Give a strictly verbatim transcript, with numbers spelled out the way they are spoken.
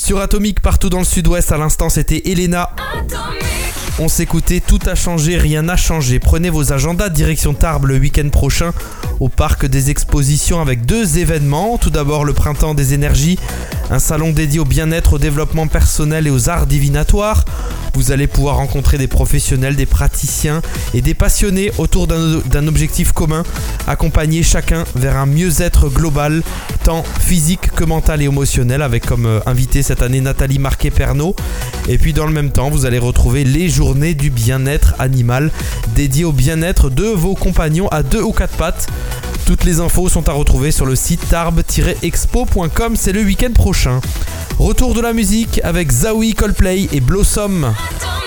Sur Atomic, partout dans le sud-ouest, à l'instant c'était Elena. On s'écoutait Tout a changé, rien n'a changé. Prenez vos agendas, direction Tarbes le week-end prochain au parc des expositions avec deux événements. Tout d'abord le Printemps des énergies, un salon dédié au bien-être, au développement personnel et aux arts divinatoires. Vous allez pouvoir rencontrer des professionnels, des praticiens et des passionnés autour d'un, d'un objectif commun, accompagner chacun vers un mieux-être global, tant physique que mental et émotionnel, avec comme euh, invité cette année Nathalie Marquet-Pernot. Et puis dans le même temps, vous allez retrouver les journées du bien-être animal, dédiées au bien-être de vos compagnons à deux ou quatre pattes. Toutes les infos sont à retrouver sur le site tarbes tiret expo point com, c'est le week-end prochain. Retour de la musique avec Zawi, Coldplay et Blossom.